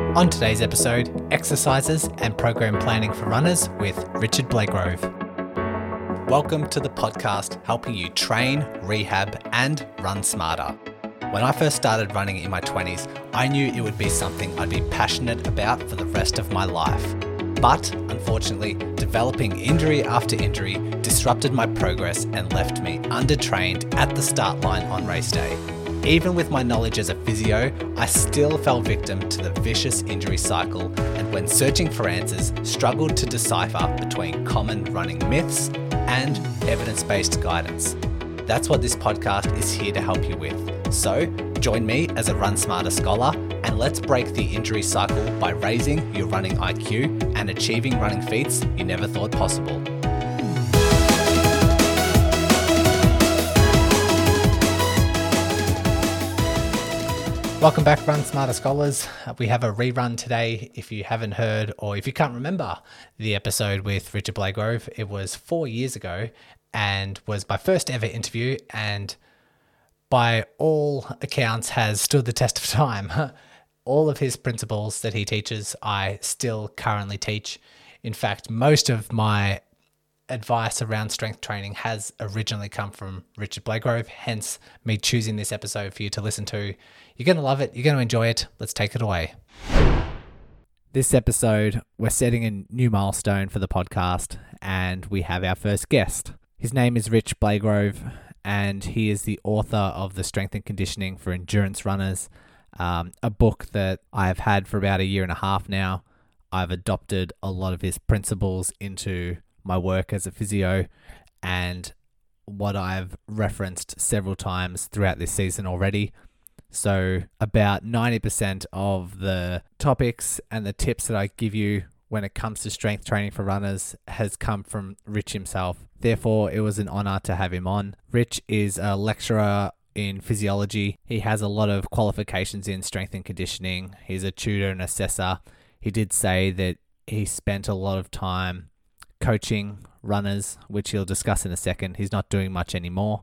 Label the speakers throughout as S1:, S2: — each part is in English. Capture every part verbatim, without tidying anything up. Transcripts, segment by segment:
S1: On today's episode, exercises and program planning for runners with Richard Blagrove. Welcome to the podcast helping you train, rehab, and run smarter. When I first started running in my twenties, I knew it would be something I'd be passionate about for the rest of my life. But unfortunately, developing injury after injury disrupted my progress and left me undertrained at the start line on race day. Even with my knowledge as a physio, I still fell victim to the vicious injury cycle, and when searching for answers, struggled to decipher between common running myths and evidence-based guidance. That's what this podcast is here to help you with. So, join me as a Run Smarter scholar, and let's break the injury cycle by raising your running I Q and achieving running feats you never thought possible. Welcome back, Run Smarter Scholars. We have a rerun today. If you haven't heard or if you can't remember the episode with Richard Blagrove, it was four years ago and was my first ever interview, and by all accounts has stood the test of time. All of his principles that he teaches, I still currently teach. In fact, most of my advice around strength training has originally come from Richard Blagrove, hence me choosing this episode for you to listen to. You're going to love it. You're going to enjoy it. Let's take it away. This episode, we're setting a new milestone for the podcast, and we have our first guest. His name is Rich Blagrove, and he is the author of The Strength and Conditioning for Endurance Runners, um, a book that I've had for about a year and a half now. I've adopted a lot of his principles into my work as a physio, and what I've referenced several times throughout this season already. So about ninety percent of the topics and the tips that I give you when it comes to strength training for runners has come from Rich himself. Therefore, it was an honor to have him on. Rich is a lecturer in physiology. He has a lot of qualifications in strength and conditioning. He's a tutor and assessor. He did say that he spent a lot of time coaching runners, which he'll discuss in a second. He's not doing much anymore,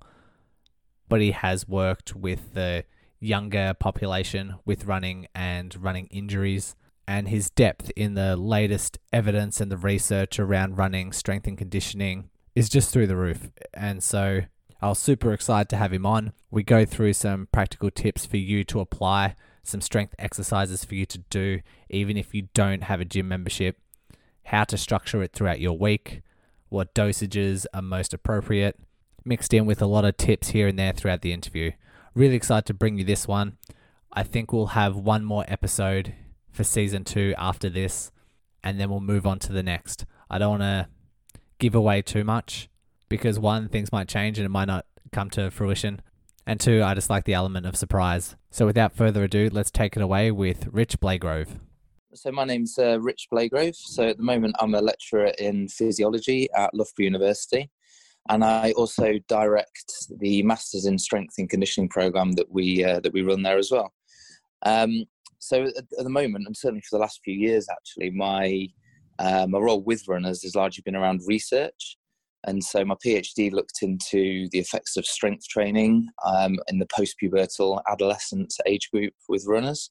S1: but he has worked with the younger population with running and running injuries, and his depth in the latest evidence and the research around running, strength and conditioning is just through the roof. And so I was super excited to have him on. We go through some practical tips for you to apply, some strength exercises for you to do, even if you don't have a gym membership, how to structure it throughout your week, what dosages are most appropriate, mixed in with a lot of tips here and there throughout the interview. Really excited to bring you this one. I think we'll have one more episode for season two after this, and then we'll move on to the next. I don't want to give away too much because one, things might change and it might not come to fruition, and two, I just like the element of surprise. So without further ado, let's take it away with Rich Blagrove.
S2: So my name's uh, Rich Blagrove. So at the moment, I'm a lecturer in physiology at Loughborough University, and I also direct the Masters in Strength and Conditioning program that we uh, that we run there as well. Um, so at, at the moment, and certainly for the last few years, actually, my uh, my role with runners has largely been around research, and so my PhD looked into the effects of strength training um, in the post-pubertal adolescent age group with runners.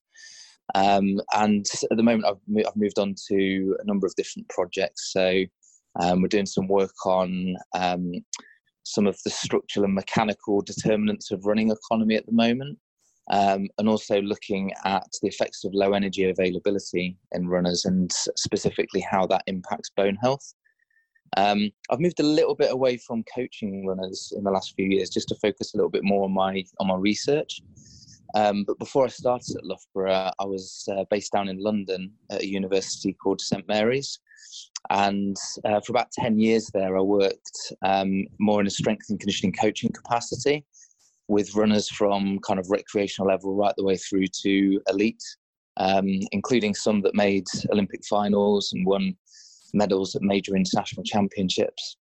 S2: Um, and at the moment, I've, mo- I've moved on to a number of different projects. So um, we're doing some work on um, some of the structural and mechanical determinants of running economy at the moment, um, and also looking at the effects of low energy availability in runners and specifically how that impacts bone health. Um, I've moved a little bit away from coaching runners in the last few years just to focus a little bit more on my on my research. Um, but before I started at Loughborough, I was uh, based down in London at a university called Saint Mary's. And uh, for about ten years there, I worked um, more in a strength and conditioning coaching capacity with runners from kind of recreational level right the way through to elite, um, including some that made Olympic finals and won medals at major international championships.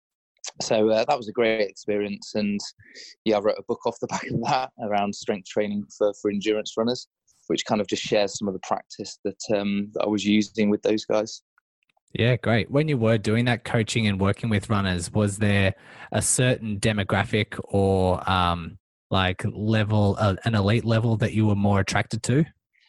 S2: So uh, that was a great experience, and yeah, I wrote a book off the back of that around strength training for, for endurance runners, which kind of just shares some of the practice that um, that I was using with those guys.
S1: Yeah, great. When you were doing that coaching and working with runners, was there a certain demographic or um, like level, uh, an elite level that you were more attracted to?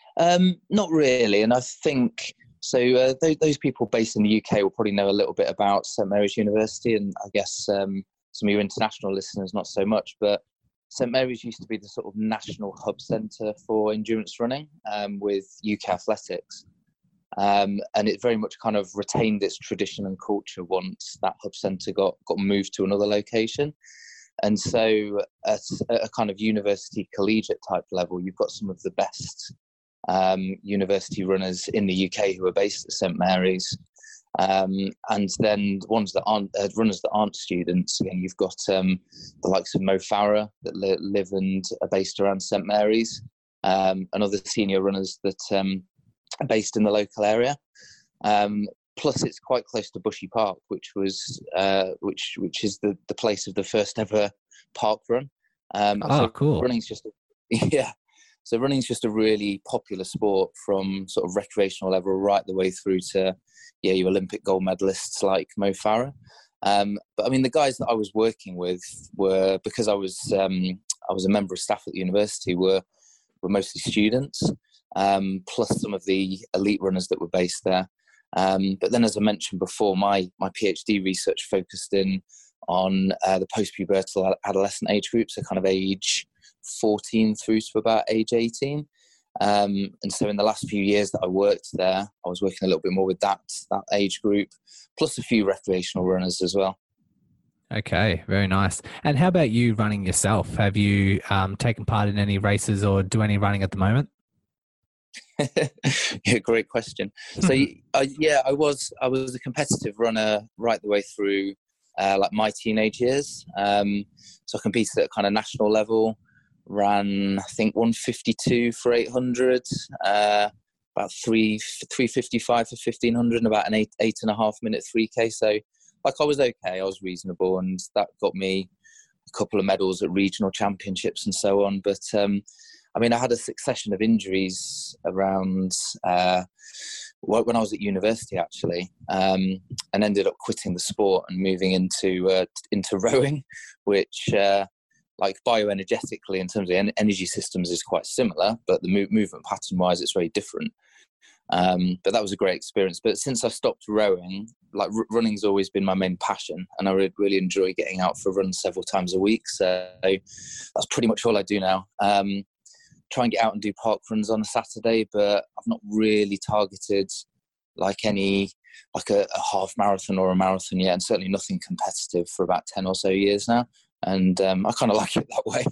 S2: Um, not really, and I think so. Uh, those, those people based in the U K will probably know a little bit about St Mary's University, and I guess um, some of your international listeners not so much. But St Mary's used to be the sort of national hub centre for endurance running um, with U K athletics, um, and it very much kind of retained its tradition and culture once that hub centre got got moved to another location. And so, at a kind of university collegiate type level, you've got some of the best um, university runners in the U K who are based at St Mary's, um, and then ones that aren't uh, runners that aren't students. Again, you've got um, the likes of Mo Farah that li- live and are based around St Mary's, um, and other senior runners that um, are based in the local area. Um, plus, it's quite close to Bushy Park, which was uh, which which is the, the place of the first ever park run. Um,
S1: oh,
S2: so
S1: cool!
S2: Running's just a, yeah. So running's just a really popular sport from sort of recreational level right the way through to, yeah, your Olympic gold medalists like Mo Farah. Um, but I mean, the guys that I was working with were, because I was um, I was a member of staff at the university, were were mostly students, um, plus some of the elite runners that were based there. Um, but then, as I mentioned before, my my PhD research focused in on uh, the post-pubertal adolescent age group, so kind of age fourteen through to about age eighteen. Um, and so in the last few years that I worked there, I was working a little bit more with that that age group, plus a few recreational runners as well.
S1: Okay, very nice. And how about you running yourself? Have you um, taken part in any races or do any running at the moment?
S2: Yeah, great question. So uh, yeah, I was I was a competitive runner right the way through uh, like my teenage years. Um, so I competed at kind of national level. Ran, I think, one fifty-two for eight hundred, uh, about three three fifty-five for fifteen hundred, and about an eight eight and a half minute three K. So, like, I was okay, I was reasonable, and that got me a couple of medals at regional championships and so on. But um, I mean, I had a succession of injuries around uh, when I was at university, actually, um, and ended up quitting the sport and moving into uh, into rowing, which. Uh, Like bioenergetically, in terms of en- energy systems, is quite similar, but the mo- movement pattern-wise, it's very different. Um, but that was a great experience. But since I stopped rowing, like r- running's always been my main passion, and I really, really enjoy getting out for runs several times a week. So that's pretty much all I do now. Um, try and get out and do park runs on a Saturday, but I've not really targeted like any like a, a half marathon or a marathon yet, and certainly nothing competitive for about ten or so years now. And um, I kind of like it that way.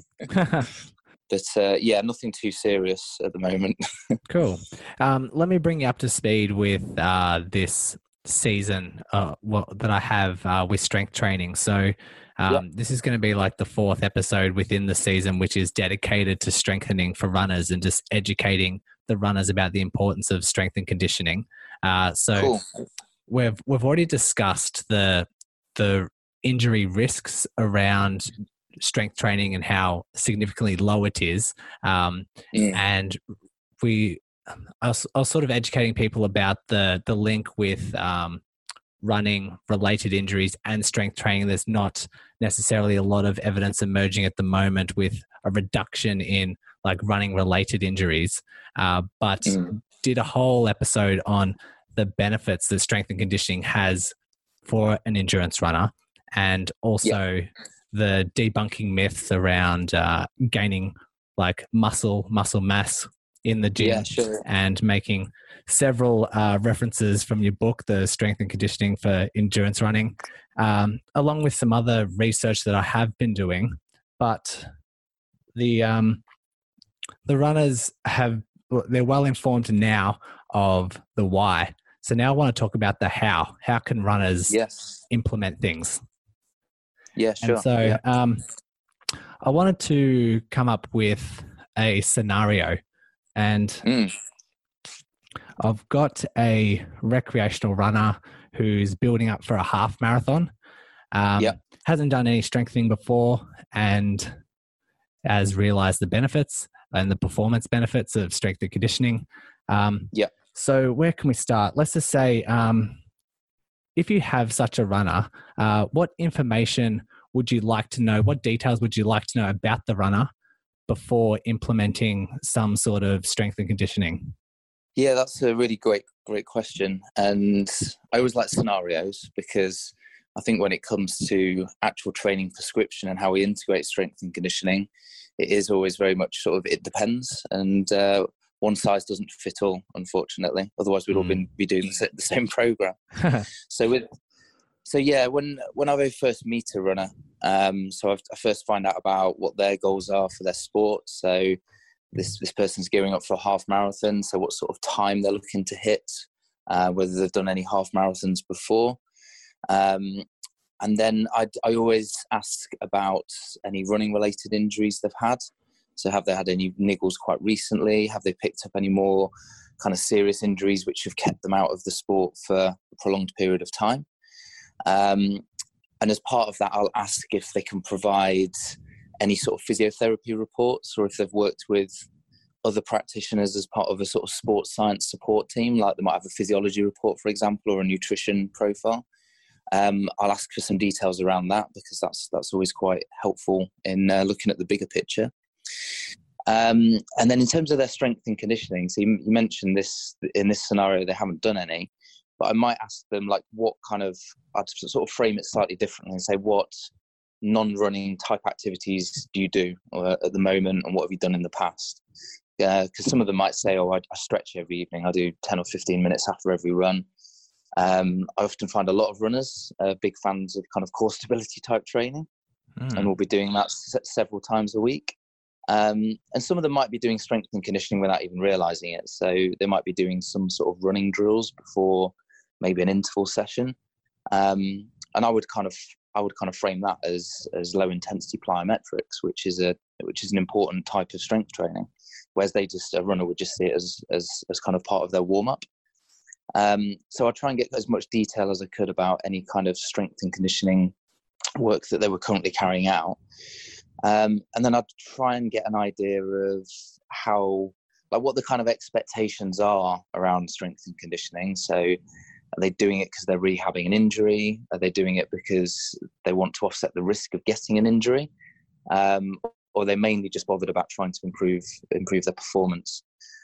S2: But uh, yeah, nothing too serious at the moment.
S1: Cool. Um, let me bring you up to speed with uh, this season uh, well, that I have uh, with strength training. So um, yep. This is going to be like the fourth episode within the season, which is dedicated to strengthening for runners and just educating the runners about the importance of strength and conditioning. Uh, so cool. we've we've already discussed the the injury risks around strength training and how significantly low it is. Um, yeah. And we, I was, I was sort of educating people about the, the link with um, running related injuries and strength training. There's not necessarily a lot of evidence emerging at the moment with a reduction in like running related injuries, uh, but mm. did a whole episode on the benefits that strength and conditioning has for an endurance runner. And also yeah. the debunking myths around uh, gaining like muscle muscle mass in the gym,
S2: yeah, sure.
S1: and making several uh, references from your book, The Strength and Conditioning for Endurance Running, um, along with some other research that I have been doing. But the um, the runners have they're well informed now of the why. So now I want to talk about the how. How can runners
S2: yes.
S1: implement things?
S2: Yeah, sure.
S1: And so
S2: yeah.
S1: um, I wanted to come up with a scenario, and
S2: mm.
S1: I've got a recreational runner who's building up for a half marathon, um,
S2: yep.
S1: hasn't done any strengthening before, and has realized the benefits and the performance benefits of strength and conditioning. Um,
S2: yeah.
S1: So where can we start? Let's just say, um, if you have such a runner, uh, what information would you like to know? What details would you like to know about the runner before implementing some sort of strength and conditioning?
S2: Yeah, that's a really great, great question. And I always like scenarios because I think when it comes to actual training prescription and how we integrate strength and conditioning, it is always very much sort of, it depends. And uh, one size doesn't fit all, unfortunately. Otherwise, we'd all
S1: Mm.
S2: been, be doing the, the same program. so with, so yeah, when, when I very first meet a runner, um, so I've, I first find out about what their goals are for their sport. So this this person's gearing up for a half marathon, so what sort of time they're looking to hit, uh, whether they've done any half marathons before. Um, and then I, I always ask about any running related injuries they've had. So have they had any niggles quite recently? Have they picked up any more kind of serious injuries which have kept them out of the sport for a prolonged period of time? Um, and as part of that, I'll ask if they can provide any sort of physiotherapy reports, or if they've worked with other practitioners as part of a sort of sports science support team, like they might have a physiology report, for example, or a nutrition profile. Um, I'll ask for some details around that because that's that's always quite helpful in uh, looking at the bigger picture. Um, and then in terms of their strength and conditioning, so you, you mentioned this in this scenario, they haven't done any, but I might ask them like what kind of, I'd sort of frame it slightly differently and say what non-running type activities do you do uh, at the moment, and what have you done in the past? Because uh, some of them might say, oh, I, I stretch every evening, I do ten or fifteen minutes after every run. Um, I often find a lot of runners uh, big fans of kind of core stability type training, mm. and we'll be doing that s- several times a week. Um, and some of them might be doing strength and conditioning without even realizing it. So they might be doing some sort of running drills before maybe an interval session. Um, and I would kind of I would kind of frame that as as low intensity plyometrics, which is a which is an important type of strength training, whereas they just a runner would just see it as as as kind of part of their warm up. Um, so I try and get as much detail as I could about any kind of strength and conditioning work that they were currently carrying out, um, and then I'd try and get an idea of how, like, what the kind of expectations are around strength and conditioning. So. Are they doing it because they're rehabbing an injury? Are they doing it because they want to offset the risk of getting an injury? Um, or are they mainly just bothered about trying to improve improve their performance?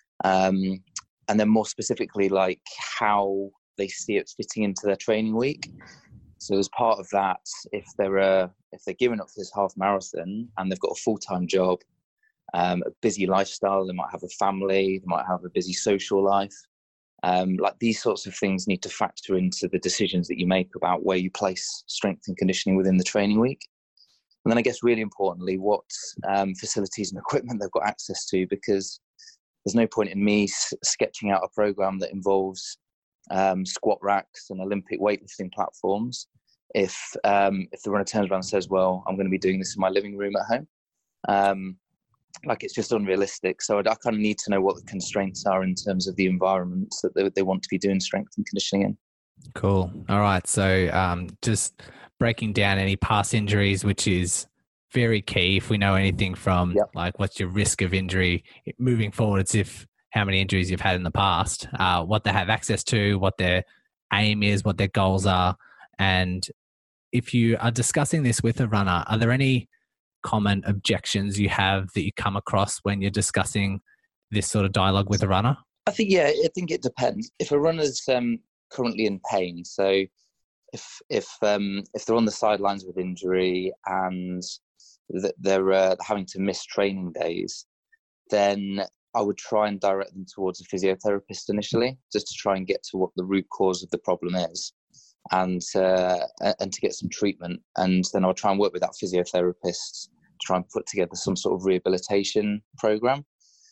S2: Um, and then more specifically, like how they see it fitting into their training week. So as part of that, if they're uh, if they're gearing up for this half marathon and they've got a full-time job, um, a busy lifestyle, they might have a family, they might have a busy social life. Um, like these sorts of things need to factor into the decisions that you make about where you place strength and conditioning within the training week. And then I guess really importantly, what um, facilities and equipment they've got access to, because there's no point in me s- sketching out a program that involves um, squat racks and Olympic weightlifting platforms if um, if the runner turns around and says, well, I'm going to be doing this in my living room at home. Um, like it's just unrealistic. So I, I kind of need to know what the constraints are in terms of the environments that they, they want to be doing strength and conditioning in.
S1: Cool. All right. So um, just breaking down any past injuries, which is very key. If we know anything from yep. like what's your risk of injury moving forward, it's if how many injuries you've had in the past, uh, what they have access to, what their aim is, what their goals are. And if you are discussing this with a runner, are there any common objections you have that you come across when you're discussing this sort of dialogue with a runner?
S2: I think, yeah, I think it depends. If a runner's um, currently in pain, so if if um, if they're on the sidelines with injury and they're uh, having to miss training days, then I would try and direct them towards a physiotherapist initially, just to try and get to what the root cause of the problem is, and uh, and to get some treatment. And then I'll try and work with that physiotherapist to try and put together some sort of rehabilitation program.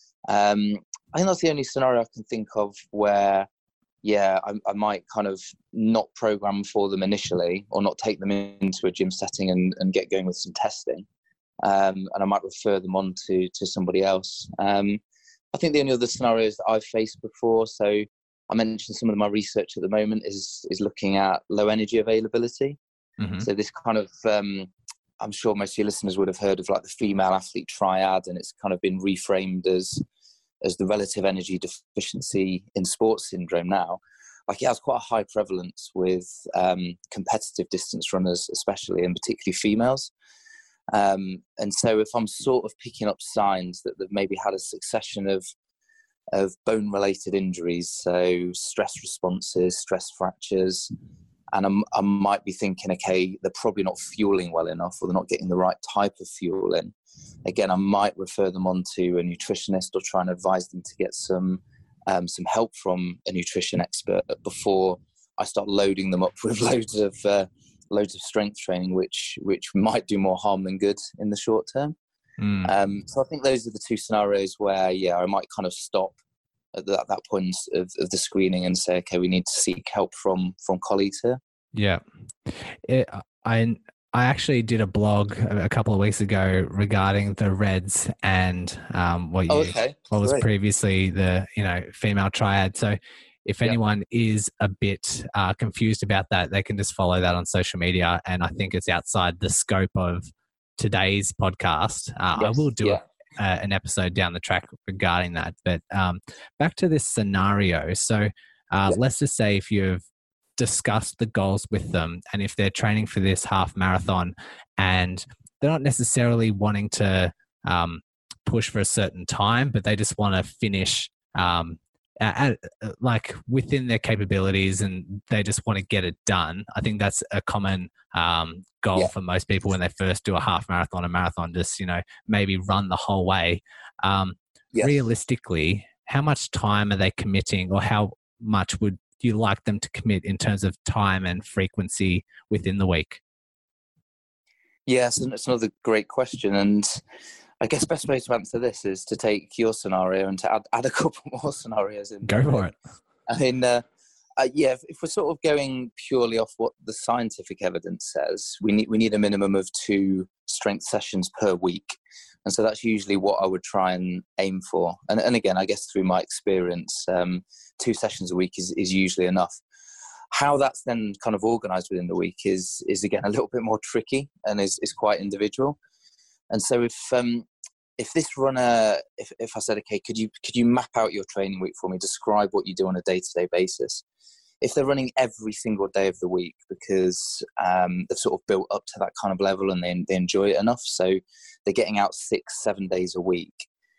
S2: Um, I think that's the only scenario I can think of where, yeah, I, I might kind of not program for them initially, or not take them into a gym setting and, and get going with some testing. Um, and I might refer them on to, to somebody else. Um, I think the only other scenarios that I've faced before, so I mentioned some of my research at the moment is is looking at low energy availability. Mm-hmm. So this kind of, um, I'm sure most of your listeners would have heard of like the female athlete triad, and it's kind of been reframed as as the relative energy deficiency in sports syndrome now. Like it has quite a high prevalence with um, competitive distance runners, especially, and particularly females. Um, and so if I'm sort of picking up signs that they've maybe had a succession of of bone-related injuries, so stress responses, stress fractures, and I'm, I might be thinking, okay, they're probably not fueling well enough, or they're not getting the right type of fuel in. Again, I might refer them on to a nutritionist or try and advise them to get some um, some help from a nutrition expert before I start loading them up with loads of uh, loads of strength training, which which might do more harm than good in the short term.
S1: Mm.
S2: Um, so I think those are the two scenarios where, yeah, I might kind of stop at that, that point of, of the screening and say, okay, we need to seek help from from colleagues here.
S1: Yeah, it, I I actually did a blog a couple of weeks ago regarding the Reds and um, what you
S2: Oh, okay.
S1: what was
S2: Great.
S1: previously the you know female triad. So if
S2: Yep.
S1: anyone is a bit uh, confused about that, they can just follow that on social media. And I think it's outside the scope of today's podcast. Uh,
S2: Yes.
S1: I will do
S2: Yeah.
S1: a, uh, an episode down the track regarding that. But um, back to this scenario. So uh,
S2: Yep.
S1: let's just say if you've discussed the goals with them, and if they're training for this half marathon and they're not necessarily wanting to um, push for a certain time, but they just want to finish um, at, at, like within their capabilities, and they just want to get it done. I think that's a common um, goal
S2: Yeah.
S1: for most people when they first do a half marathon, a marathon, just, you know, maybe run the whole way. Um,
S2: Yes.
S1: Realistically, how much time are they committing, or how much would you like them to commit in terms of time and frequency within the week?
S2: Yes, and it's another great question. And I guess best way to answer this is to take your scenario and to add, add a couple more scenarios in.
S1: Go for it.
S2: I mean, uh, uh, yeah, if, if we're sort of going purely off what the scientific evidence says, we need we need a minimum of two strength sessions per week. And so that's usually what I would try and aim for. And, and again, I guess through my experience, um, two sessions a week is, is usually enough. How that's then kind of organised within the week is, is again, a little bit more tricky and is, is quite individual. And so if um, if this runner, if, if I said, okay, could you could you map out your training week for me, describe what you do on a day-to-day basis? If they're running every single day of the week because um, they've sort of built up to that kind of level and they, they enjoy it enough, so they're getting out six, seven days a week,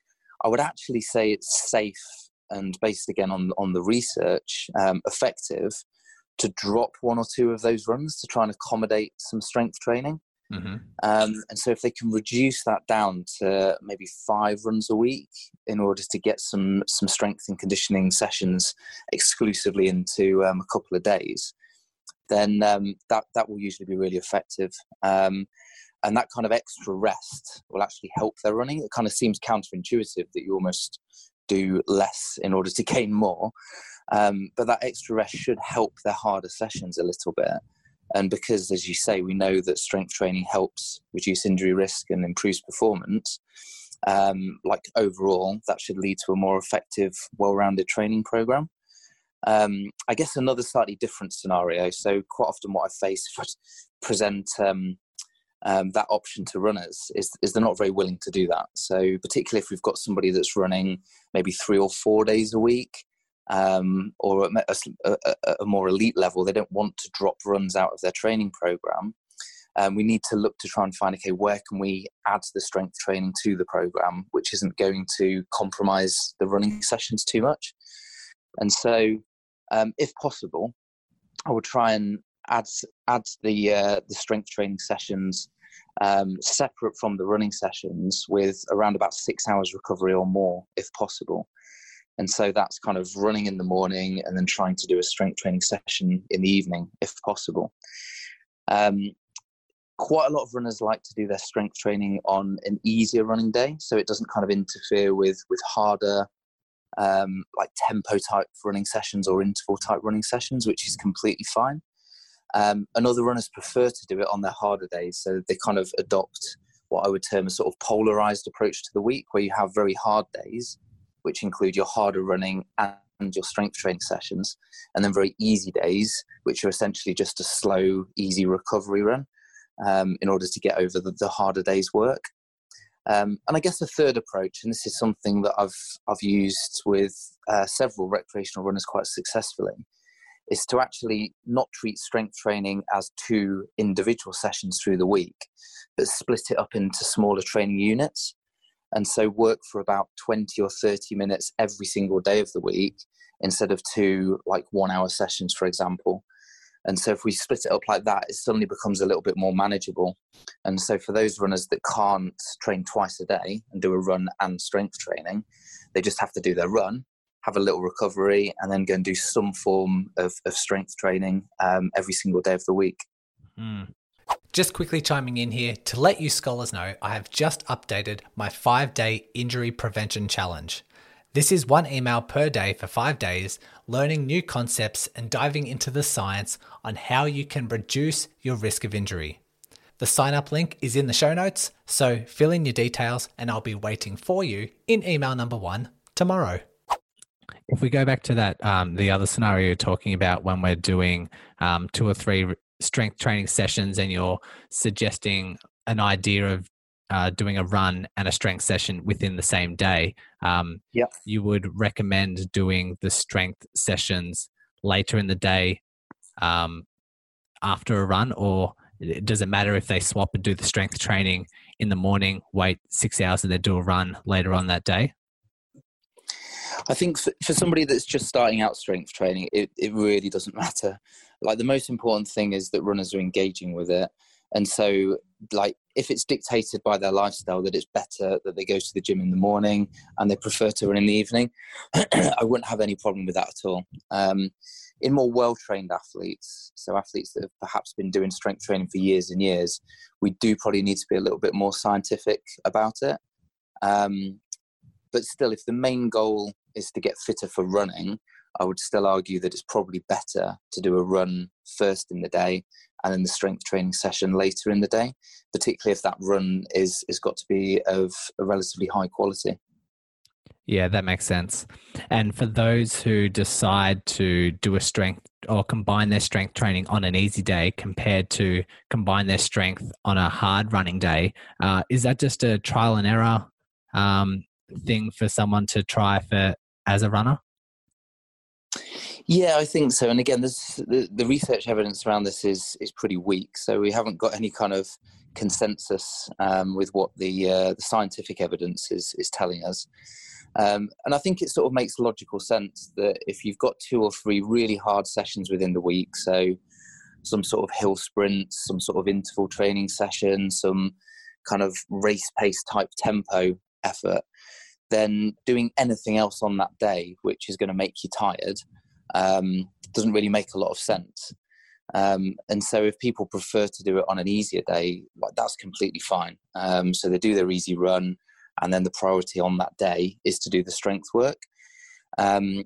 S2: I would actually say it's safe and based again on, on the research, um, effective to drop one or two of those runs to try and accommodate some strength training.
S1: Mm-hmm.
S2: Um, and so if they can reduce that down to maybe five runs a week in order to get some some strength and conditioning sessions exclusively into um, a couple of days, then um, that, that will usually be really effective. Um, and that kind of extra rest will actually help their running. It kind of seems counterintuitive that you almost do less in order to gain more. Um, but that extra rest should help their harder sessions a little bit. And because, as you say, we know that strength training helps reduce injury risk and improves performance, um, like overall, that should lead to a more effective, well-rounded training program. Um, I guess another slightly different scenario. So quite often what I face if I present um, um, that option to runners is, is they're not very willing to do that. So particularly if we've got somebody that's running maybe three or four days a week, um, or a, a, a more elite level, they don't want to drop runs out of their training program. Um, we need to look to try and find, okay, where can we add the strength training to the program, which isn't going to compromise the running sessions too much. And so, um, if possible, I would try and add add the uh, the strength training sessions um, separate from the running sessions, with around about six hours recovery or more, if possible. And so that's kind of running in the morning and then trying to do a strength training session in the evening, if possible. Um, quite a lot of runners like to do their strength training on an easier running day, so it doesn't kind of interfere with with harder um, like tempo type running sessions or interval type running sessions, which is completely fine. Um, and other runners prefer to do it on their harder days, so they kind of adopt what I would term a sort of polarized approach to the week, where you have very hard days, which include your harder running and your strength training sessions, and then very easy days, which are essentially just a slow, easy recovery run um, in order to get over the, the harder day's work. Um, and I guess the third approach, and this is something that I've I've used with uh, several recreational runners quite successfully, is to actually not treat strength training as two individual sessions through the week, but split it up into smaller training units. and so work for about twenty or thirty minutes every single day of the week instead of two like one hour sessions, for example. And so if we split it up like that, it suddenly becomes a little bit more manageable. And so for those runners that can't train twice a day and do a run and strength training, they just have to do their run, have a little recovery, and then go and do some form of, of strength training um, every single day of the week.
S1: Mm. Just quickly chiming in here to let you scholars know, I have just updated my five-day injury prevention challenge. This is one email per day for five days, learning new concepts and diving into the science on how you can reduce your risk of injury. The sign-up link is in the show notes, so fill in your details and I'll be waiting for you in email number one tomorrow. If we go back to that, um, the other scenario you're talking about when we're doing um, two or three strength training sessions and you're suggesting an idea of uh, doing a run and a strength session within the same day, um,
S2: yep.
S1: you would recommend doing the strength sessions later in the day um, after a run, or does it matter if they swap and do the strength training in the morning, wait six hours and then do a run later on that day?
S2: I think for, for somebody that's just starting out strength training, it, it really doesn't matter. Like, the most important thing is that runners are engaging with it. And so, like, if it's dictated by their lifestyle that it's better that they go to the gym in the morning and they prefer to run in the evening, I wouldn't have any problem with that at all. Um, in more well-trained athletes, so athletes that have perhaps been doing strength training for years and years, we do probably need to be a little bit more scientific about it. Um, but still, if the main goal is to get fitter for running, I would still argue that it's probably better to do a run first in the day and then the strength training session later in the day, particularly if that run is is got to be of a relatively high quality.
S1: Yeah, that makes sense. And for those who decide to do a strength or combine their strength training on an easy day compared to combine their strength on a hard running day, uh, is that just a trial and error um, thing for someone to try for as a runner?
S2: Yeah, I think so. And again, this, the, the research evidence around this is is pretty weak. So we haven't got any kind of consensus um, with what the, uh, the scientific evidence is is telling us. Um, and I think it sort of makes logical sense that if you've got two or three really hard sessions within the week, so some sort of hill sprints, some sort of interval training session, some kind of race pace type tempo effort, then doing anything else on that day, which is going to make you tired, um, doesn't really make a lot of sense. Um, and so if people prefer to do it on an easier day, like, that's completely fine. Um, so they do their easy run, and then the priority on that day is to do the strength work. Um,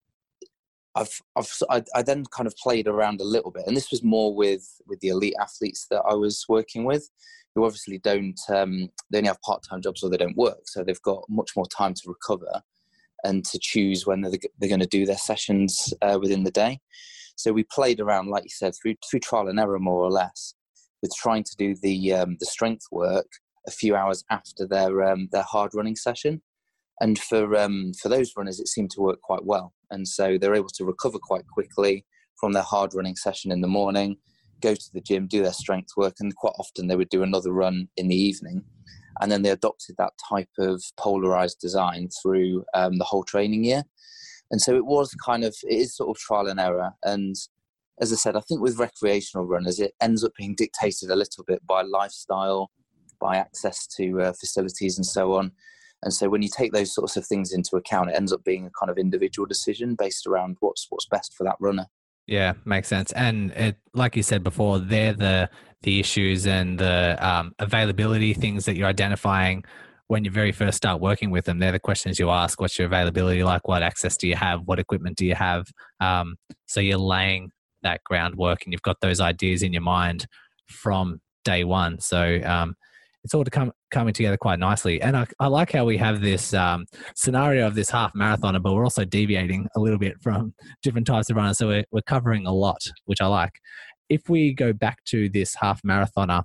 S2: I've, I've, I, I then kind of played around a little bit, and this was more with, with the elite athletes that I was working with, who obviously don't, um, they only have part-time jobs or they don't work. So they've got much more time to recover and to choose when they're, they're going to do their sessions uh, within the day. So we played around, like you said, through, through trial and error, more or less, with trying to do the, um, the strength work a few hours after their um, their hard running session, and for um, for those runners it seemed to work quite well, and so they're able to recover quite quickly from their hard running session in the morning, go to the gym, do their strength work, and quite often they would do another run in the evening, and then they adopted that type of polarized design through um, the whole training year. And so it was kind of, it is sort of trial and error. And as I said, I think with recreational runners it ends up being dictated a little bit by lifestyle, by access to uh, facilities and so on. And so when you take those sorts of things into account, it ends up being a kind of individual decision based around what's what's best for that runner.
S1: Yeah, makes sense. And it, like you said before, they're the the issues and the um, availability things that you're identifying when you very first start working with them. They're the questions you ask. What's your availability like? What access do you have? What equipment do you have? Um, so you're laying that groundwork and you've got those ideas in your mind from day one. So um, it's all to come coming together quite nicely. And I, I like how we have this um, scenario of this half marathoner, but we're also deviating a little bit from different types of runners. So we're, we're covering a lot, which I like. If we go back to this half marathoner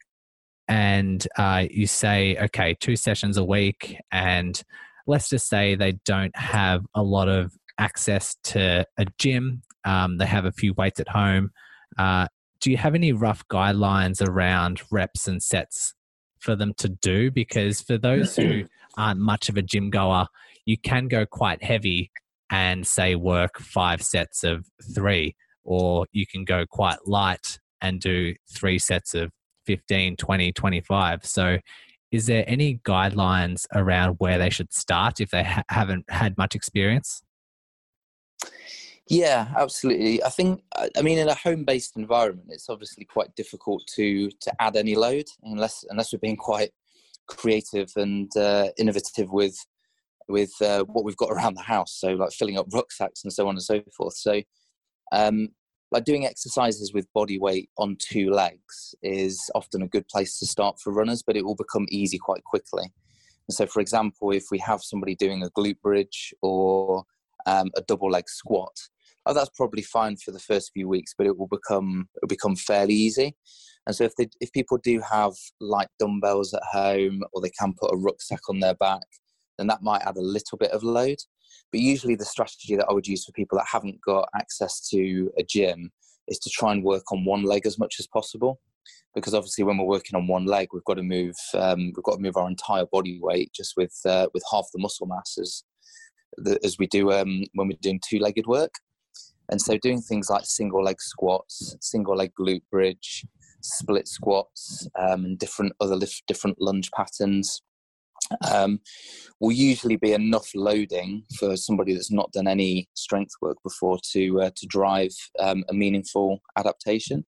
S1: and uh, you say, okay, two sessions a week, and let's just say they don't have a lot of access to a gym. Um, they have a few weights at home. Uh, do you have any rough guidelines around reps and sets for them to do? Because for those who aren't much of a gym goer, you can go quite heavy and say work five sets of three, or you can go quite light and do three sets of fifteen, twenty, twenty-five. So is there any guidelines around where they should start if they ha- haven't had much experience?
S2: Yeah, absolutely. I think, I mean, in a home-based environment, it's obviously quite difficult to to add any load unless unless we're being quite creative and uh, innovative with with uh, what we've got around the house. So, like filling up rucksacks and so on and so forth. So, um, like doing exercises with body weight on two legs is often a good place to start for runners, but it will become easy quite quickly. And so, for example, if we have somebody doing a glute bridge or um, a double leg squat, oh, that's probably fine for the first few weeks, but it will become it will become fairly easy. And so if they, if people do have light dumbbells at home, or they can put a rucksack on their back, then that might add a little bit of load. But usually the strategy that I would use for people that haven't got access to a gym is to try and work on one leg as much as possible. Because obviously when we're working on one leg, we've got to move um, we've got to move our entire body weight just with uh, with half the muscle mass as, the, as we do um, when we're doing two-legged work. And so doing things like single leg squats, single leg glute bridge, split squats, um, and different other lift, different lunge patterns um, will usually be enough loading for somebody that's not done any strength work before to uh, to drive um, a meaningful adaptation.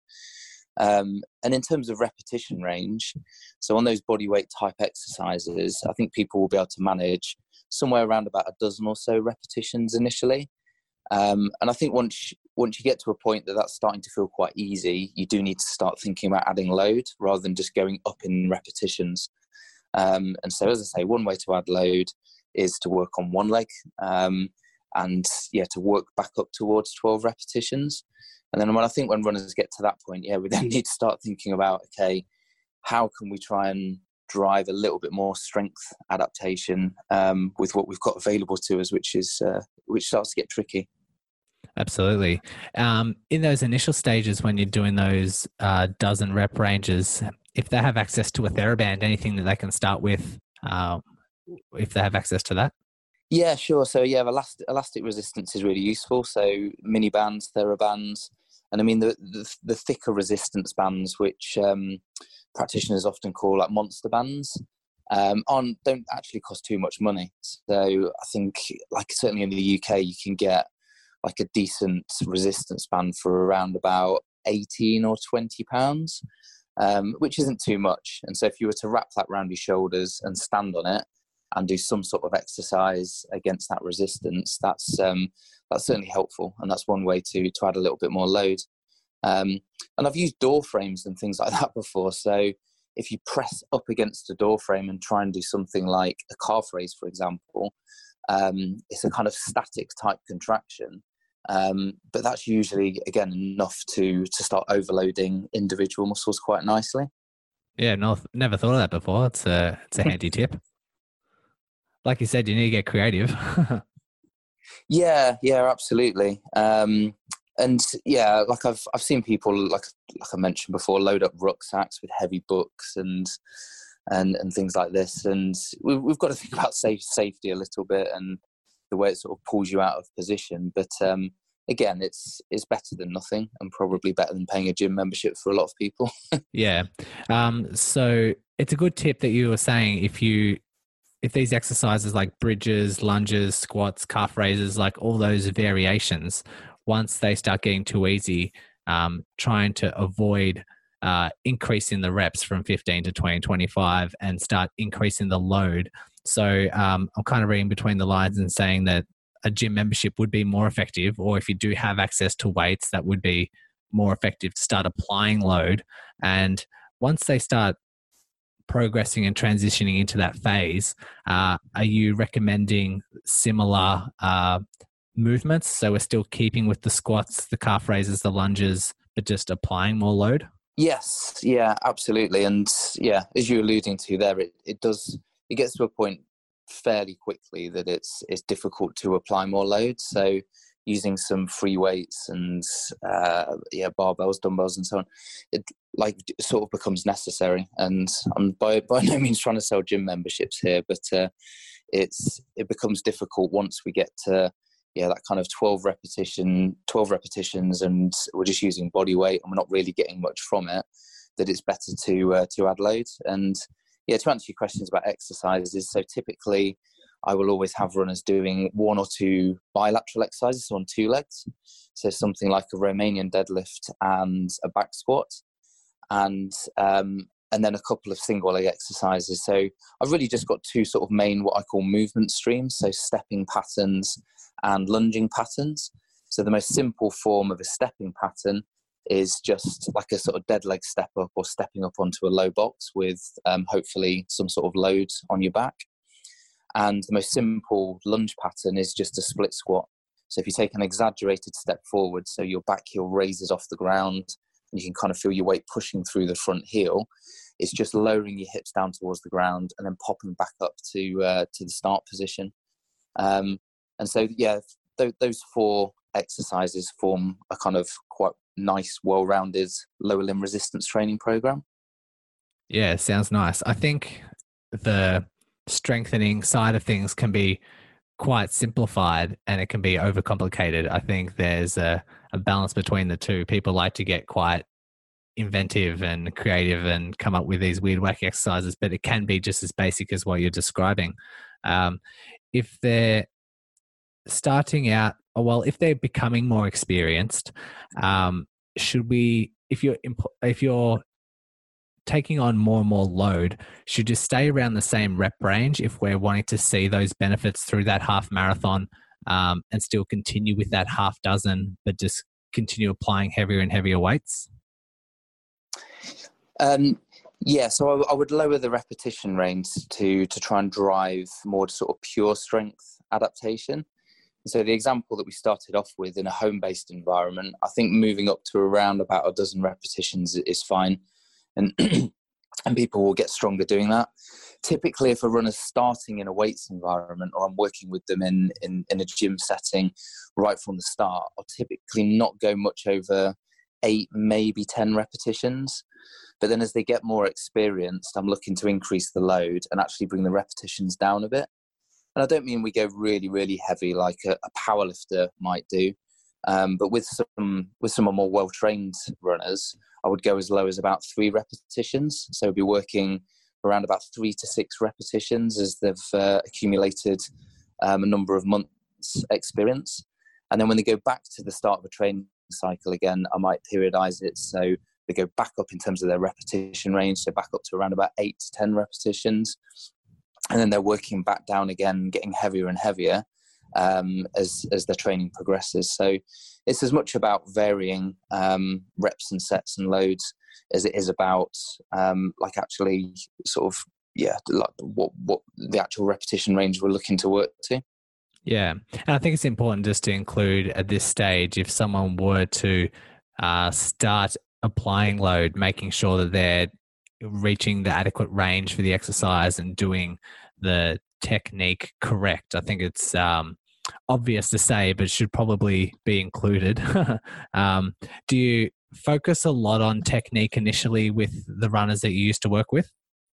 S2: Um, and in terms of repetition range, so on those body weight type exercises, I think people will be able to manage somewhere around about a dozen or so repetitions initially. Um, and I think once once you get to a point that that's starting to feel quite easy, you do need to start thinking about adding load rather than just going up in repetitions. Um, and so, as I say, one way to add load is to work on one leg um, and, yeah, to work back up towards twelve repetitions. And then when I think when runners get to that point, yeah, we then need to start thinking about, okay, how can we try and drive a little bit more strength adaptation um, with what we've got available to us, which is uh, which starts to get tricky.
S1: Absolutely. Um, in those initial stages, when you're doing those uh, dozen rep ranges, if they have access to a TheraBand, anything that they can start with, uh, if they have access to that?
S2: Yeah, sure. So yeah, elastic, elastic resistance is really useful. So mini bands, TheraBands, and I mean the the, the thicker resistance bands, which um, practitioners often call like monster bands, um, on don't actually cost too much money. So I think, like certainly in the U K, you can get like a decent resistance band for around about eighteen or twenty pounds, um, which isn't too much. And so if you were to wrap that around your shoulders and stand on it and do some sort of exercise against that resistance, that's um, that's certainly helpful. And that's one way to to add a little bit more load. Um, and I've used door frames and things like that before. So if you press up against a door frame and try and do something like a calf raise, for example, um, it's a kind of static type contraction. Um, but that's usually, again, enough to to start overloading individual muscles quite nicely.
S1: Yeah, no, never thought of that before. It's a, it's a handy tip. Like you said, you need to get creative.
S2: yeah, yeah, absolutely. Um, and yeah, like I've I've seen people, like like I mentioned before, load up rucksacks with heavy books and and and things like this. And we've we've got to think about safe safety a little bit and the way it sort of pulls you out of position. But um, again, it's it's better than nothing, and probably better than paying a gym membership for a lot of people.
S1: Yeah. Um, so it's a good tip that you were saying if you if these exercises like bridges, lunges, squats, calf raises, like all those variations, once they start getting too easy, um, trying to avoid uh, increasing the reps from fifteen to twenty, twenty-five and start increasing the load. So um, I'm kind of reading between the lines and saying that a gym membership would be more effective, or if you do have access to weights, that would be more effective to start applying load. And once they start progressing and transitioning into that phase, uh, are you recommending similar uh, movements? So we're still keeping with the squats, the calf raises, the lunges, but just applying more load?
S2: Yes, yeah, absolutely. And yeah, as you're alluding to there, it, it does, it gets to a point fairly quickly that it's it's difficult to apply more load. So using some free weights and uh, yeah, barbells, dumbbells, and so on, it like sort of becomes necessary. And I'm by by no means trying to sell gym memberships here, but uh, it's it becomes difficult once we get to yeah that kind of twelve repetition, twelve repetitions, and we're just using body weight and we're not really getting much from it. That it's better to uh, to add load. And yeah, to answer your questions about exercises, so typically I will always have runners doing one or two bilateral exercises on two legs. So something like a Romanian deadlift and a back squat, and um, and then a couple of single leg exercises. So I've really just got two sort of main what I call movement streams, so stepping patterns and lunging patterns. So the most simple form of a stepping pattern is just like a sort of dead leg step up or stepping up onto a low box with um, hopefully some sort of load on your back. And the most simple lunge pattern is just a split squat. So if you take an exaggerated step forward, so your back heel raises off the ground and you can kind of feel your weight pushing through the front heel, it's just lowering your hips down towards the ground and then popping back up to uh, to the start position. Um, and so, yeah, th- those four exercises form a kind of quite nice, well-rounded lower limb resistance training program.
S1: Yeah, sounds nice. I think the strengthening side of things can be quite simplified and it can be overcomplicated. I think there's a, a balance between the two. People like to get quite inventive and creative and come up with these weird wacky exercises, but it can be just as basic as what you're describing. Um, if they're starting out, or well, if they're becoming more experienced, um, should we, if you're, if you're taking on more and more load, should you stay around the same rep range if we're wanting to see those benefits through that half marathon, um, and still continue with that half dozen, but just continue applying heavier and heavier weights?
S2: Um, yeah, so I, I would lower the repetition range to to try and drive more sort of pure strength adaptation. So the example that we started off with in a home-based environment, I think moving up to around about a dozen repetitions is fine. And and people will get stronger doing that. Typically, if a runner's starting in a weights environment or I'm working with them in, in, in a gym setting right from the start, I'll typically not go much over eight, maybe ten repetitions. But then as they get more experienced, I'm looking to increase the load and actually bring the repetitions down a bit. And I don't mean we go really, really heavy like a, a power lifter might do. Um, but with some with some more well-trained runners, I would go as low as about three repetitions. So we'll be working around about three to six repetitions as they've uh, accumulated um, a number of months' experience. And then when they go back to the start of a training cycle again, I might periodize it so they go back up in terms of their repetition range, so back up to around about eight to ten repetitions. And then they're working back down again, getting heavier and heavier um, as as their training progresses. So it's as much about varying um, reps and sets and loads as it is about um, like actually sort of yeah like what what the actual repetition range we're looking to work to.
S1: Yeah, and I think it's important just to include at this stage, if someone were to uh, start applying load, making sure that they're reaching the adequate range for the exercise and doing the technique correct. I think it's um, obvious to say, but should probably be included. um, do you focus a lot on technique initially with the runners that you used to work with?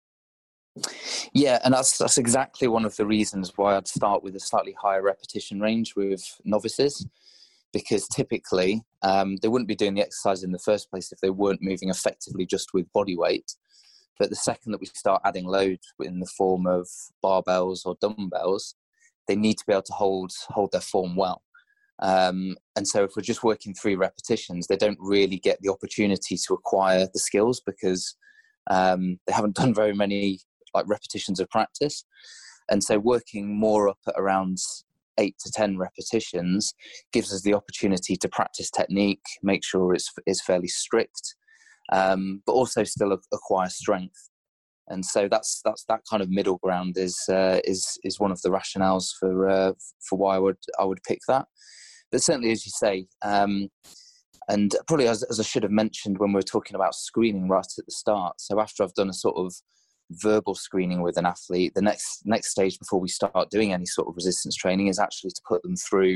S2: Yeah, and that's that's exactly one of the reasons why I'd start with a slightly higher repetition range with novices, because typically um, they wouldn't be doing the exercise in the first place if they weren't moving effectively just with body weight. But the second that we start adding load in the form of barbells or dumbbells, they need to be able to hold hold their form well. Um, and so if we're just working three repetitions, they don't really get the opportunity to acquire the skills because um, they haven't done very many like repetitions of practice. And so working more up at around eight to ten repetitions gives us the opportunity to practice technique, make sure it's, it's fairly strict, um, but also still acquire strength. And so that's that's that kind of middle ground is uh, is is one of the rationales for uh, for why I would I would pick that. But certainly, as you say, um, and probably as, as I should have mentioned when we were talking about screening right at the start. So after I've done a sort of verbal screening with an athlete, the next next stage before we start doing any sort of resistance training is actually to put them through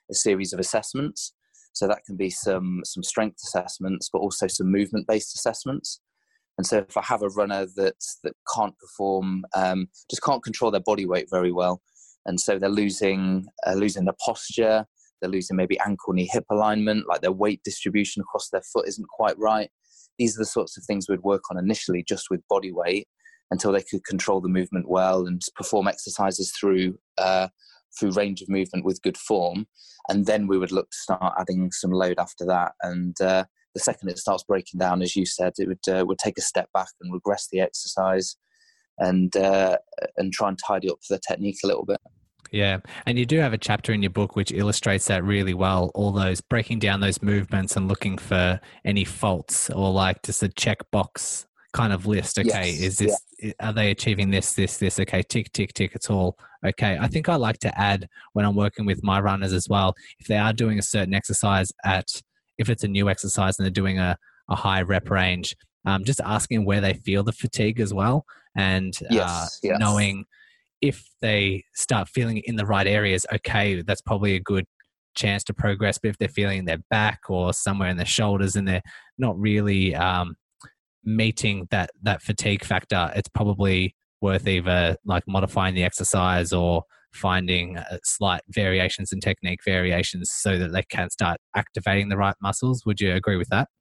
S2: a series of assessments. So that can be some some strength assessments, but also some movement-based assessments. And so if I have a runner that that can't perform, um, just can't control their body weight very well, and so they're losing uh, losing their posture, they're losing maybe ankle, knee, hip alignment, like their weight distribution across their foot isn't quite right. These are the sorts of things we'd work on initially just with body weight until they could control the movement well and perform exercises through uh, through range of movement with good form. And then we would look to start adding some load after that. And uh, the second it starts breaking down, as you said, it would uh, would take a step back and regress the exercise and uh, and try and tidy up the technique a little bit.
S1: Yeah. And you do have a chapter in your book which illustrates that really well, all those breaking down those movements and looking for any faults, or like just a checkbox kind of list. Okay, yes, is this, yeah. Are they achieving this, this, this? Okay, tick, tick, tick, it's all okay. I think I like to add when I'm working with my runners as well, if they are doing a certain exercise at, if it's a new exercise and they're doing a, a high rep range, um, just asking where they feel the fatigue as well. And
S2: yes,
S1: uh,
S2: yes.
S1: knowing if they start feeling it in the right areas, okay, that's probably a good chance to progress. But if they're feeling their back or somewhere in their shoulders and they're not really um, meeting that, that fatigue factor, it's probably worth either like modifying the exercise or finding uh, slight variations in technique variations so that they can start activating the right muscles. Would you agree with that?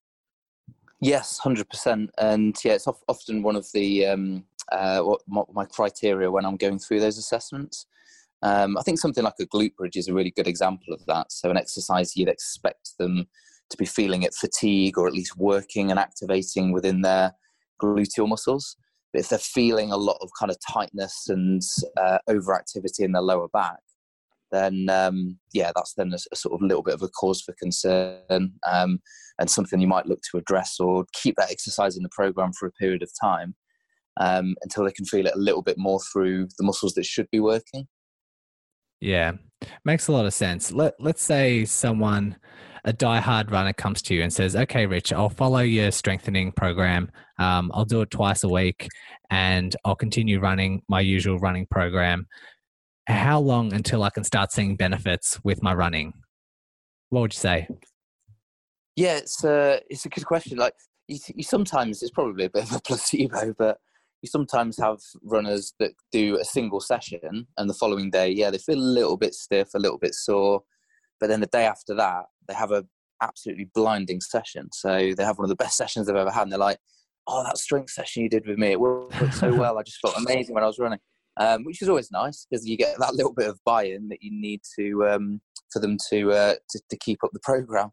S2: Yes, one hundred percent. And yeah, it's often one of the um, uh, what my, my criteria when I'm going through those assessments. Um, I think something like a glute bridge is a really good example of that. So an exercise you'd expect them to be feeling at fatigue or at least working and activating within their gluteal muscles. But if they're feeling a lot of kind of tightness and uh, overactivity in their lower back, then um, yeah, that's then a, a sort of little bit of a cause for concern, um, and something you might look to address or keep that exercise in the program for a period of time um, until they can feel it a little bit more through the muscles that should be working.
S1: Yeah, makes a lot of sense. Let, let's say someone, a diehard runner comes to you and says, okay, Rich, I'll follow your strengthening program. Um, I'll do it twice a week and I'll continue running my usual running program. How long until I can start seeing benefits with my running? What would you say?
S2: Yeah, it's a, it's a good question. Like you, you sometimes, it's probably a bit of a placebo, but you sometimes have runners that do a single session and the following day, yeah, they feel a little bit stiff, a little bit sore. But then the day after that, they have a absolutely blinding session. So they have one of the best sessions they've ever had. And they're like, oh, that strength session you did with me, it worked so well. I just felt amazing when I was running. Um, which is always nice because you get that little bit of buy-in that you need to um, for them to, uh, to to keep up the program.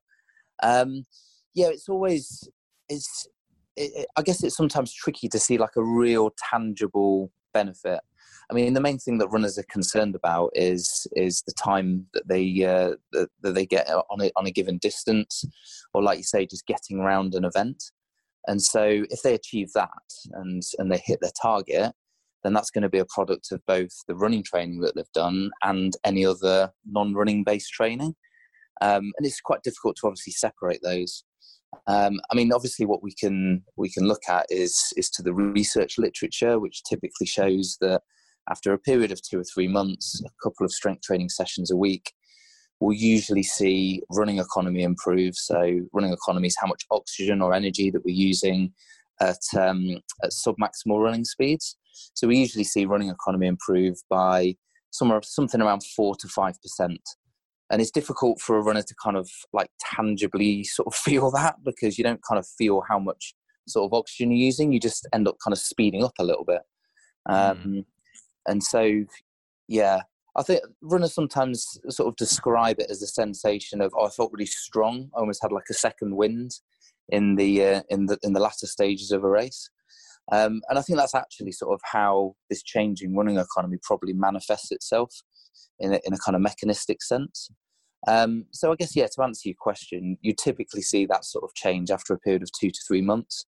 S2: Um, yeah, it's always it's. It, it, I guess it's sometimes tricky to see like a real tangible benefit. I mean, the main thing that runners are concerned about is is the time that they uh, that, that they get on a on a given distance, or like you say, just getting around an event. And so, if they achieve that and and they hit their target, then that's going to be a product of both the running training that they've done and any other non-running based training. Um, and it's quite difficult to obviously separate those. Um, I mean, obviously what we can we can look at is, is to the research literature, which typically shows that after a period of two or three months, a couple of strength training sessions a week, we'll usually see running economy improve. So running economy is how much oxygen or energy that we're using at, um, at submaximal running speeds. So we usually see running economy improve by somewhere something around four to five percent, and it's difficult for a runner to kind of like tangibly sort of feel that because you don't kind of feel how much sort of oxygen you're using. You just end up kind of speeding up a little bit, um, mm. and so yeah, I think runners sometimes sort of describe it as a sensation of, oh, I felt really strong. I almost had like a second wind in the uh, in the in the latter stages of a race. Um, and I think that's actually sort of how this changing running economy probably manifests itself in a, in a kind of mechanistic sense. Um, so I guess, yeah, to answer your question, you typically see that sort of change after a period of two to three months.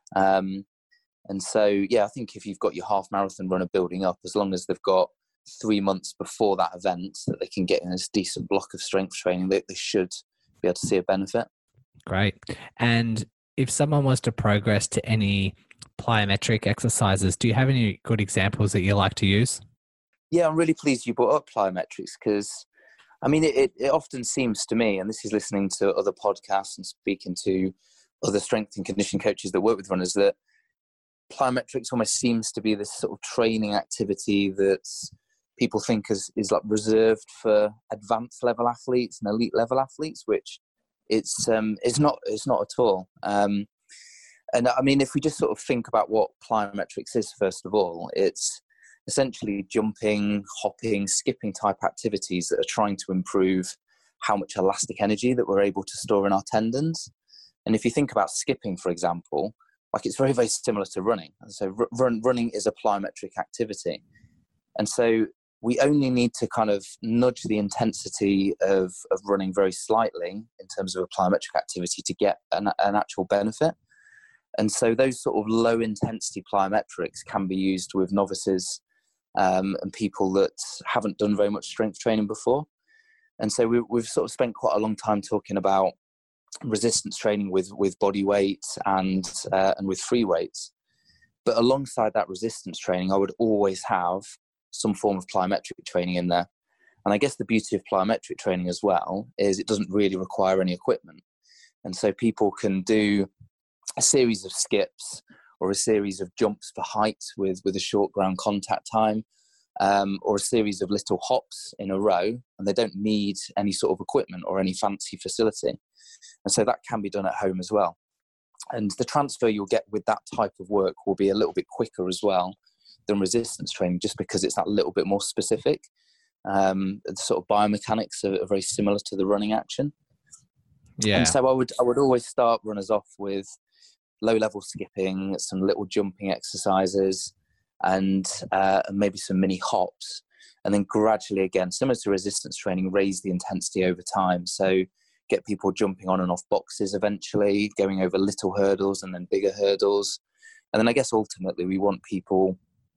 S2: Um, and so, yeah, I think if you've got your half marathon runner building up, as long as they've got three months before that event that they can get in a decent block of strength training, they, they should be able to see a benefit.
S1: Great. And if someone was to progress to any plyometric exercises, do you have any good examples that you like to use?
S2: Yeah, I'm really pleased you brought up plyometrics because I mean, it, it often seems to me, and this is listening to other podcasts and speaking to other strength and conditioning coaches that work with runners, that plyometrics almost seems to be this sort of training activity that people think is, is like reserved for advanced level athletes and elite level athletes, which it's um, it's not it's not at all. Um, and I mean, if we just sort of think about what plyometrics is, first of all, it's essentially jumping, hopping, skipping type activities that are trying to improve how much elastic energy that we're able to store in our tendons. And if you think about skipping, for example, like it's very, very similar to running. And so run, running is a plyometric activity. And so we only need to kind of nudge the intensity of, of running very slightly in terms of a plyometric activity to get an, an actual benefit. And so those sort of low intensity plyometrics can be used with novices um, and people that haven't done very much strength training before. And so we, we've sort of spent quite a long time talking about resistance training with, with body weight and, uh, and with free weights. But alongside that resistance training, I would always have some form of plyometric training in there. And I guess the beauty of plyometric training as well is it doesn't really require any equipment. And so people can do a series of skips or a series of jumps for height with, with a short ground contact time, um, or a series of little hops in a row, and they don't need any sort of equipment or any fancy facility. And so that can be done at home as well. And the transfer you'll get with that type of work will be a little bit quicker as well than resistance training, just because it's that little bit more specific. Um, the sort of biomechanics are, are very similar to the running action.
S1: Yeah.
S2: And so I would I would always start runners off with low level skipping, some little jumping exercises, and uh, maybe some mini hops, and then gradually, again, similar to resistance training, raise the intensity over time. So get people jumping on and off boxes eventually, going over little hurdles and then bigger hurdles. And then I guess ultimately we want people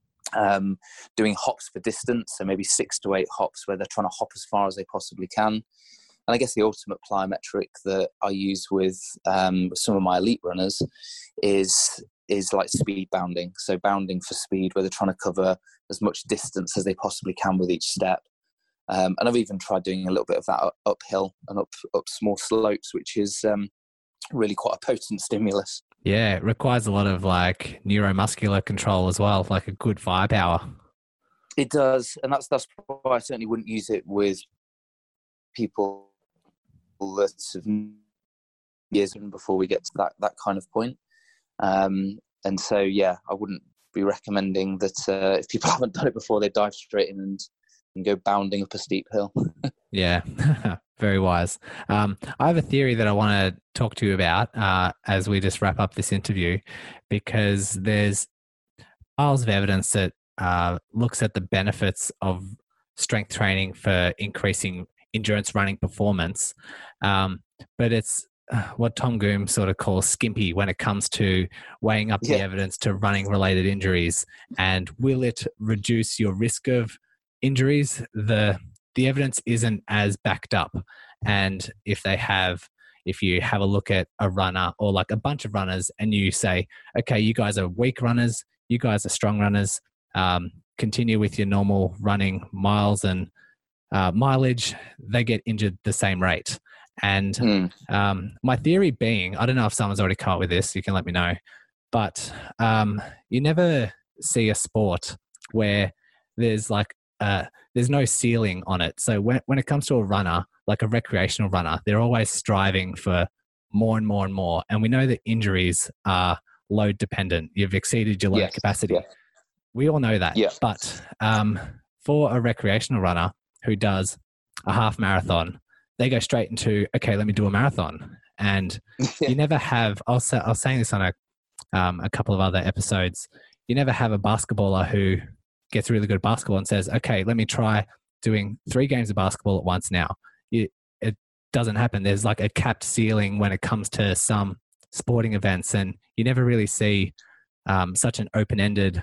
S2: um, doing hops for distance, so maybe six to eight hops where they're trying to hop as far as they possibly can. And I guess the ultimate plyometric that I use with, um, with some of my elite runners is is like speed bounding. So bounding for speed, where they're trying to cover as much distance as they possibly can with each step. Um, and I've even tried doing a little bit of that up, uphill and up up small slopes, which is um, really quite a potent stimulus.
S1: Yeah, it requires a lot of like neuromuscular control as well, like a good firepower.
S2: It does, and that's that's why I certainly wouldn't use it with people that have years before we get to that that kind of point. Um, and so, yeah, I wouldn't be recommending that uh, if people haven't done it before, they dive straight in and, and go bounding up a steep hill.
S1: Yeah, very wise. Um, I have a theory that I want to talk to you about uh, as we just wrap up this interview, because there's piles of evidence that uh, looks at the benefits of strength training for increasing endurance running performance. Um, but it's uh, what Tom Goom sort of calls skimpy when it comes to weighing up
S2: Yeah.
S1: the evidence to running related injuries. And will it reduce your risk of injuries? The the evidence isn't as backed up. And if they have, if you have a look at a runner or like a bunch of runners and you say, okay, you guys are weak runners, you guys are strong runners, um, continue with your normal running miles and uh, mileage, they get injured the same rate. And
S2: Mm.
S1: um, my theory being, I don't know if someone's already come up with this, you can let me know, but um, you never see a sport where there's like, uh, there's no ceiling on it. So when, when it comes to a runner, like a recreational runner, they're always striving for more and more and more. And we know that injuries are load dependent. You've exceeded your load
S2: Yes.
S1: capacity.
S2: Yeah.
S1: We all know that.
S2: Yeah.
S1: But um, for a recreational runner who does a half marathon, they go straight into, okay, let me do a marathon. And you never have, I was, I was saying this on a, um, a couple of other episodes, you never have a basketballer who gets really good at basketball and says, okay, let me try doing three games of basketball at once now. You, it doesn't happen. There's like a capped ceiling when it comes to some sporting events, and you never really see um, such an open-ended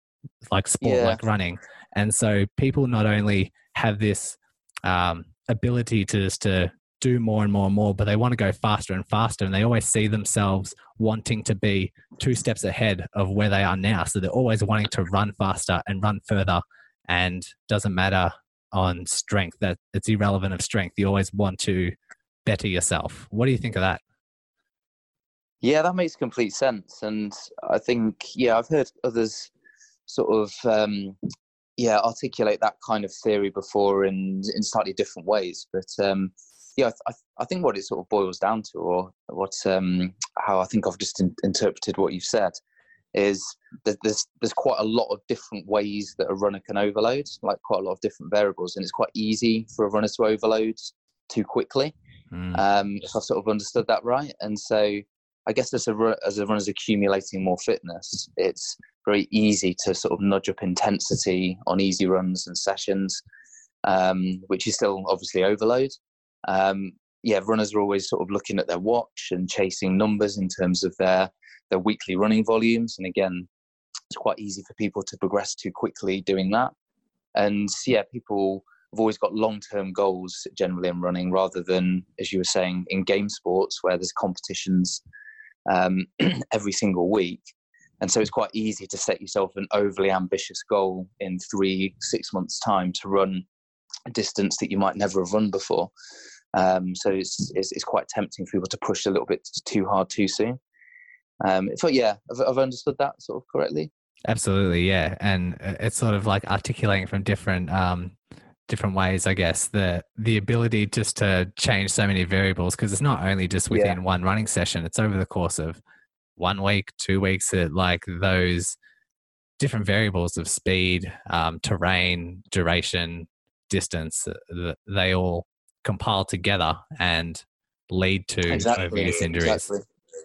S1: like sport
S2: Yeah.
S1: like running. And so people not only have this um, ability to just to do more and more and more, but they want to go faster and faster, and they always see themselves wanting to be two steps ahead of where they are now. So they're always wanting to run faster and run further, and doesn't matter on strength, that it's irrelevant of strength. You always want to better yourself. What do you think of that?
S2: Yeah, that makes complete sense. And I think, yeah, I've heard others sort of, um, yeah, articulate that kind of theory before in, in slightly different ways. But um, yeah, I, I think what it sort of boils down to, or what, um, how I think I've just in, interpreted what you've said, is that there's there's quite a lot of different ways that a runner can overload, like quite a lot of different variables, and it's quite easy for a runner to overload too quickly. Mm. Um, if I've sort of understood that right. And so I guess as a as a runner's accumulating more fitness, it's very easy to sort of nudge up intensity on easy runs and sessions, um, which is still obviously overload. Um, yeah, runners are always sort of looking at their watch and chasing numbers in terms of their their weekly running volumes. And again, it's quite easy for people to progress too quickly doing that. And yeah, people have always got long-term goals generally in running, rather than, as you were saying, in game sports where there's competitions um, every single week. And so it's quite easy to set yourself an overly ambitious goal in three, six months' time to run a distance that you might never have run before. Um, so it's, it's it's quite tempting for people to push a little bit too hard too soon. Um, so yeah, I've, I've understood that sort of correctly.
S1: Absolutely, yeah, and it's sort of like articulating from different um, different ways, I guess. The the ability just to change so many variables, because it's not only just within yeah. one running session; it's over the course of one week, two weeks. That like those different variables of speed, um, terrain, duration, distance, they all compile together and lead to
S2: exactly.
S1: overuse injuries.
S2: Exactly.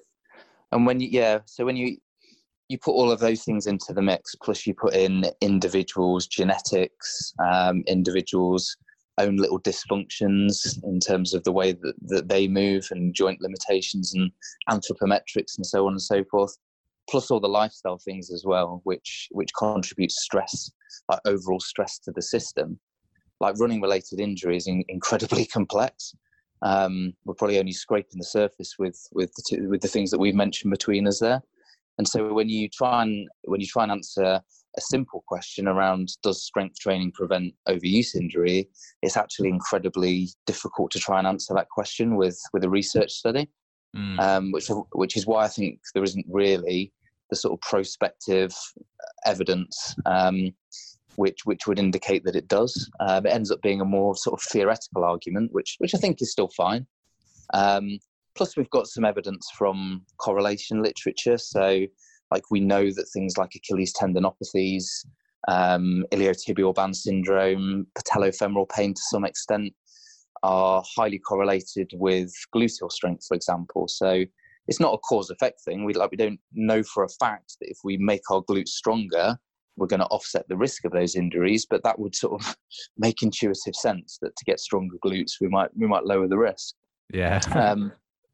S2: And when you, yeah, so when you, you put all of those things into the mix, plus you put in individuals' genetics, um, individuals' own little dysfunctions in terms of the way that, that they move, and joint limitations and anthropometrics and so on and so forth, plus all the lifestyle things as well, which, which contributes stress, like overall stress to the system. Like running-related injuries is incredibly complex. Um, we're probably only scraping the surface with with the two, with the things that we've mentioned between us there. And so when you try and when you try and answer a simple question around does strength training prevent overuse injury, it's actually incredibly difficult to try and answer that question with with a research study, mm. um, which which is why I think there isn't really the sort of prospective evidence um, which which would indicate that it does. Um, it ends up being a more sort of theoretical argument, which which I think is still fine. Um, plus, we've got some evidence from correlation literature. So, like we know that things like Achilles tendinopathies, um, iliotibial band syndrome, patellofemoral pain to some extent are highly correlated with gluteal strength, for example. So it's not a cause-effect thing. We like we don't know for a fact that if we make our glutes stronger, we're going to offset the risk of those injuries, but that would sort of make intuitive sense that to get stronger glutes, we might we might lower the risk.
S1: Yeah.
S2: um,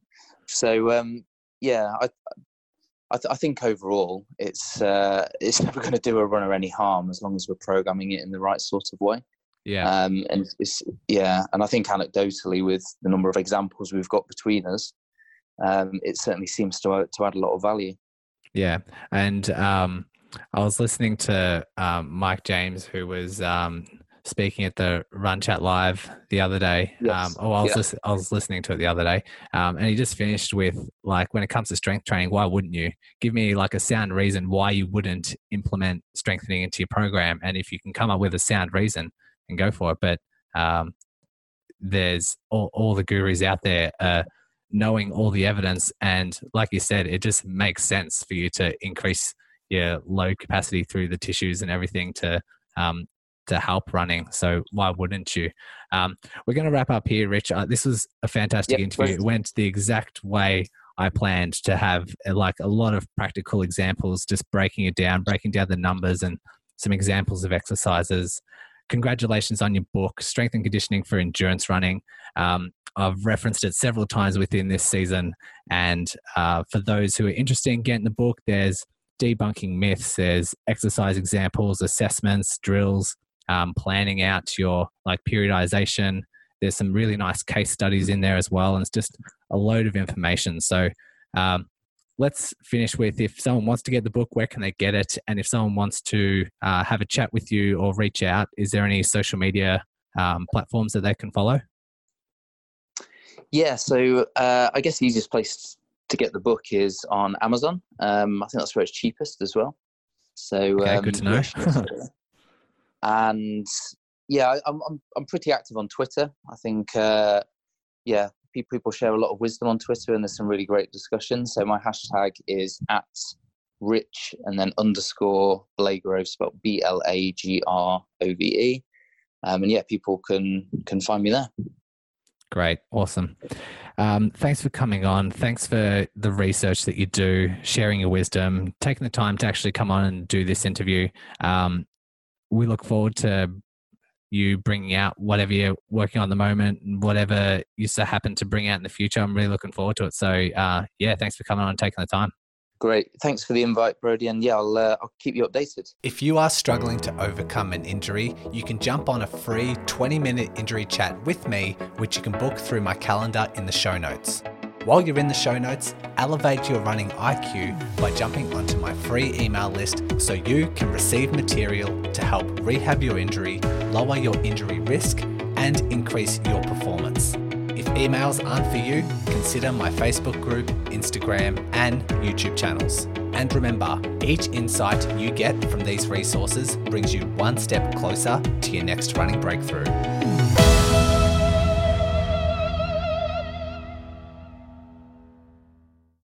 S2: so um, yeah, I I, th- I think overall it's uh, it's never going to do a runner any harm as long as we're programming it in the right sort of way.
S1: Yeah.
S2: Um, and it's, yeah, and I think anecdotally with the number of examples we've got between us, um, it certainly seems to to add a lot of value.
S1: Yeah, and um, I was listening to um, Mike James, who was um, speaking at the Run Chat Live the other day.
S2: Yes.
S1: Um, oh, I was,
S2: yeah.
S1: lis- I was listening to it the other day, um, and he just finished with, like, when it comes to strength training, why wouldn't you? Give me like a sound reason why you wouldn't implement strengthening into your program. And if you can come up with a sound reason, and go for it. But um, there's all, all the gurus out there uh, knowing all the evidence. And like you said, it just makes sense for you to increase your load capacity through the tissues and everything to um, to help running. So why wouldn't you? Um, we're going to wrap up here, Rich. Uh, this was a fantastic
S2: yep,
S1: interview.
S2: great.
S1: It went the exact way I planned, to have uh, like a lot of practical examples, just breaking it down, breaking down the numbers and some examples of exercises. Congratulations on your book, Strength and Conditioning for Endurance Running. Um, I've referenced it several times within this season. And uh, for those who are interested in getting the book, there's debunking myths, there's exercise examples, assessments, drills, um, planning out your like periodization. There's some really nice case studies in there as well. And it's just a load of information. So um, let's finish with, if someone wants to get the book, where can they get it? And if someone wants to uh, have a chat with you or reach out, is there any social media um, platforms that they can follow?
S2: Yeah, so uh, I guess the easiest place to get the book is on Amazon. Um, I think that's where it's cheapest as well. So
S1: okay,
S2: um,
S1: good to know.
S2: yeah, and yeah, I, I'm I'm I'm pretty active on Twitter. I think uh, yeah, people share a lot of wisdom on Twitter, and there's some really great discussions. So my hashtag is at Rich and then underscore Blagrove, spelled B L A G R O V E. Um, and yeah, people can can find me there.
S1: Great. Awesome. Um, thanks for coming on. Thanks for the research that you do, sharing your wisdom, taking the time to actually come on and do this interview. Um, we look forward to you bringing out whatever you're working on at the moment, and whatever you so happen to bring out in the future. I'm really looking forward to it. So uh, yeah, thanks for coming on and taking the time.
S2: Great. Thanks for the invite, Brody. And yeah, I'll, uh, I'll keep you updated.
S1: If you are struggling to overcome an injury, you can jump on a free twenty minute injury chat with me, which you can book through my calendar in the show notes. While you're in the show notes, elevate your running I Q by jumping onto my free email list so you can receive material to help rehab your injury, lower your injury risk, and increase your performance. If emails aren't for you, consider my Facebook group, Instagram, and YouTube channels. And remember, each insight you get from these resources brings you one step closer to your next running breakthrough.